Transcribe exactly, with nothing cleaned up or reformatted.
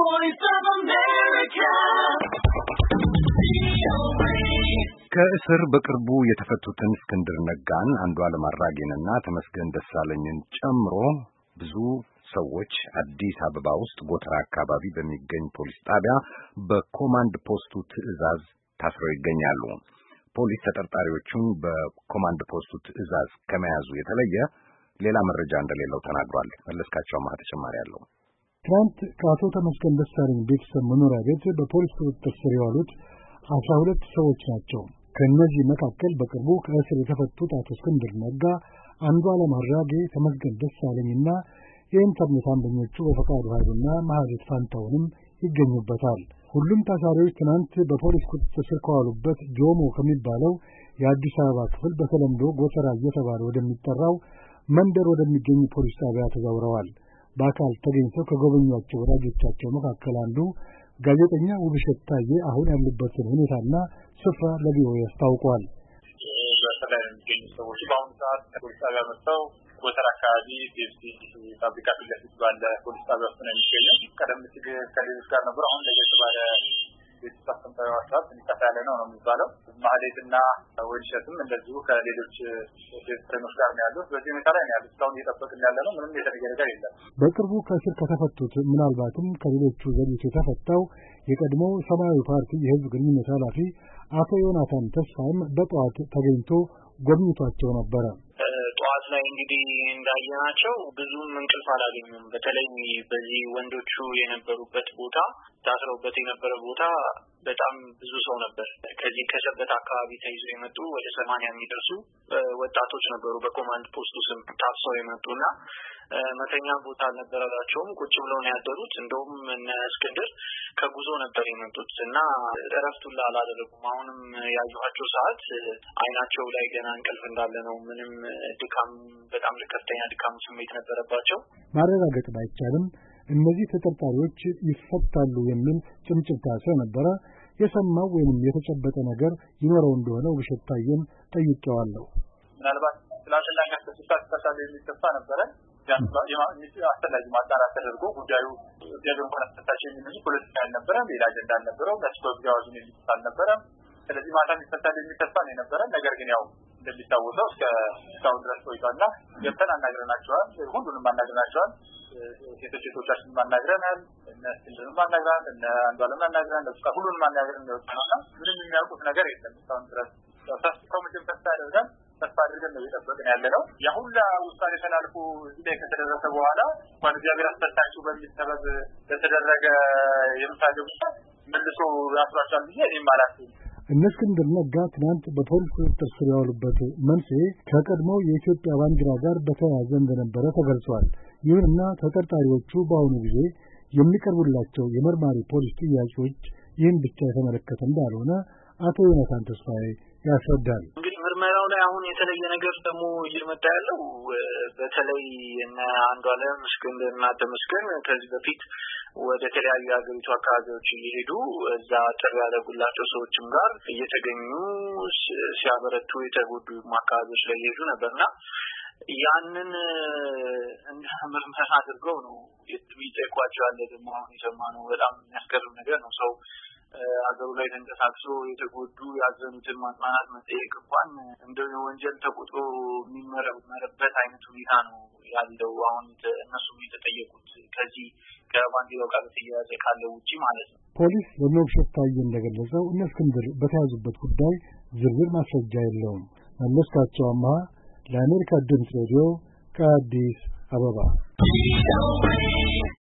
Voice of America. ከእስር በቅርቡ የተፈቱትን እስክንድር ነጋን፣ አንዱዓለም አራጌንና ተመስገን ደሳለኝን ጨምሮ ብዙ ሰዎች አዲስ አበባ ውስጥ ጎተራ አካባቢ በሚገኝ ፖሊስ ጣቢያ በኮማንድ ፖስቱ ትዕዛዝ ታስረው ይገኛሉ። ፖሊስ ተጠርጣሪዎቹን በኮማንድ ፖስቱ ትዕዛዝ ከመያዙ የተለየ ሌላ መረጃ እንደሌለው ተናግሯል። መለስካቸው ማህ ተጨማሪ አለው። ትናንት ከአቶ ተመስገን ደሳለኝ ቤተሰብ መኖሪያ ቤት በፖሊስ ቁጥጥር ስር የዋሉት አስራ ሁለት ሰዎች ናቸው። ከእነዚህ መካከል በቅርቡ ከእስር የተፈቱት አቶ እስክንድር ነጋ፣ አንዱዓለም አራጌ፣ ተመስገን ደሳለኝና የኢንተርኔት አምደኞቹ በፈቃዱ ኃይሉና ማህሌት ፋንታውንም ይገኙበታል። ሁሉም ታሳሪዎች ትናንት በፖሊስ ቁጥጥር ስር ከዋሉበት ጆሞ ከሚባለው የአዲስ አበባ ክፍል በተለምዶ ጎተራ እየተባለ ወደሚጠራው መንደር ወደሚገኙ ፖሊስ ጣቢያ ተዛውረዋል። በአካል ተገኝተው ከጎበኟቸው ወዳጆቻቸው መካከል አንዱ ጋዜጠኛ ውብሸት ታዬ አሁን ያሉበትን ሁኔታና ስፍራ ለቪኦኤ አስታውቋል። በተለይ የሚገኙ ሰዎች በአሁኑ ሰዓት ከፖሊስ ጣቢያ መጥተው ጎተራ አካባቢ ፔፕሲ ፋብሪካ ፊት ለፊት ባለ ፖሊስ ጣቢያ ውስጥ ነው የሚገኘው። ቀደም ሲል ከሌሎች ጋር ነበር። አሁን ለየት ባለ ቤተሰብ ተሰምታዊ ዋሳብ እንዲከፋ ያለ ነው ነው የሚባለው። ማህሌትና ወይንሸትም እንደዚሁ ከሌሎች ቤተሰቦች ጋር ነው ያሉት። በዚህ ሁኔታ ላይ ነው ያሉት። እስካሁን እየጠበቅን ያለ ነው። ምንም የተለየ ነገር የለም። በቅርቡ ከእስር ከተፈቱት ምናልባትም ከሌሎቹ ዘግይቶ የተፈታው የቀድሞ ሰማያዊ ፓርቲ የህዝብ ግንኙነት ኃላፊ አቶ ዮናታን ተስፋይም በጠዋት ተገኝቶ ጎብኝቷቸው ነበረ። ጠዋት ላይ እንግዲህ እንዳየናቸው ብዙም እንቅልፍ አላገኙም። በተለይ በዚህ ወንዶቹ የነበሩበት ቦታ ታስረውበት የነበረ ቦታ በጣም ብዙ ሰው ነበር። ከዚህ ከሰበት አካባቢ ተይዞ የመጡ ወደ ሰማንያ የሚደርሱ ወጣቶች ነበሩ። በኮማንድ ፖስቱ ስም ታፍሰው የመጡና መተኛ ቦታ አልነበራቸውም። ቁጭ ብለው ነው ያደሩት። እንደውም እነ እስክንድር ከጉዞ ነበር የመጡት እና እረፍቱን አላደረጉም። አሁንም ያዩኋቸው ሰዓት አይናቸው ላይ ገና እንቅልፍ እንዳለ ነው። ምንም ድካም፣ በጣም ከፍተኛ ድካም ስሜት ነበረባቸው። ማረጋገጥ ባይቻልም እነዚህ ተጠርጣሪዎች ይፈታሉ የሚል ጭምጭምታ ስለነበረ የሰማው ወይንም የተጨበጠ ነገር ይኖረው እንደሆነ ውብሸት ታዬን ጠይቄዋለሁ። ምናልባት ስላንተና ከስልሳ ተሳታፊ የሚተፋ ነበረ። አስተላልጅ ማጣራት ተደርጎ ጉዳዩ ጀግሩ ማስተታች የሚነሱ ፖለቲካ ያልነበረ ሌላ አጀንዳ አልነበረው። ለስኮብ ያዋዙን የሚተፋ አልነበረ። ስለዚህ ማታ የሚፈታል የሚተፋ ነው የነበረ። ነገር ግን ያው እንደሚታወቀው እስከ እስካሁን ድረስ ቆይቷልና ገብተን አናግረናቸዋል። ሁሉንም አናግረናቸዋል። ሴቶች ሴቶቻችን ማናግረናል። እነ እስክንድርን ማናግረናል። እነ አንዱዓለም ማናግረናል። ለስካ ሁሉንም ማናግረን ነው የወጣነውና ምንም የሚያውቁት ነገር የለም እስካሁን ድረስ። ተስፋው ምንም ተስፋ ያደርጋል። ተስፋ አድርገን ነው እየጠበቅን ያለነው። ያሁላ ውሳኔ ተላልፎ እዚህ ላይ ከተደረሰ በኋላ እንኳን እግዚአብሔር አስፈታችሁ በሚል ሰበብ ለተደረገ የምሳሌ ውሳኔ መልሶ ያስራቻል ብዬ እኔም አላስብም። እነ እስክንድር ነጋ ትናንት በፖሊስ ቁጥጥር ስር የዋሉበት መንስኤ ከቀድሞው የኢትዮጵያ ባንዲራ ጋር በተያያዘ እንደነበረ ተገልጿል። ይሁንና ተጠርጣሪዎቹ በአሁኑ ጊዜ የሚቀርቡላቸው የመርማሪ ፖሊስ ጥያቄዎች ይህን ብቻ የተመለከተ እንዳልሆነ አቶ ዮናታን ተስፋዬ ያስረዳል። እንግዲህ ምርመራው ላይ አሁን የተለየ ነገር ደግሞ እየመጣ ያለው በተለይ እነ አንዱዓለም፣ እስክንድርና ተመስገን ከዚህ በፊት ወደ ተለያዩ የሀገሪቱ አካባቢዎች እየሄዱ እዛ ጥሪ ያደረጉላቸው ሰዎችም ጋር እየተገኙ ሲያበረቱ የተጎዱ አካባቢዎች ላይ እየሄዱ ነበርና ያንን እንደ ምርመራ አድርገው ነው የሚጠይቋቸው። ያለ ደግሞ አሁን የሰማነው በጣም የሚያስገርም ነገር ነው። ሰው አገሩ ላይ ተንቀሳቅሶ የተጎዱ ያዘኑትን ማጽናናት መጠየቅ እንኳን እንደው ወንጀል ተቆጥሮ የሚመረመርበት አይነት ሁኔታ ነው ያለው። አሁን እነሱም የተጠየቁት ከዚህ ከባንዲራው ጋር በተያያዘ ካለው ውጪ ማለት ነው። ፖሊስ ለውብሸት ታዬ እንደገለጸው እነ እስክንድር በተያዙበት ጉዳይ ዝርዝር ማስረጃ የለውም። መለስካቸው አማሃ ለአሜሪካ ድምፅ ሬዲዮ ከአዲስ አበባ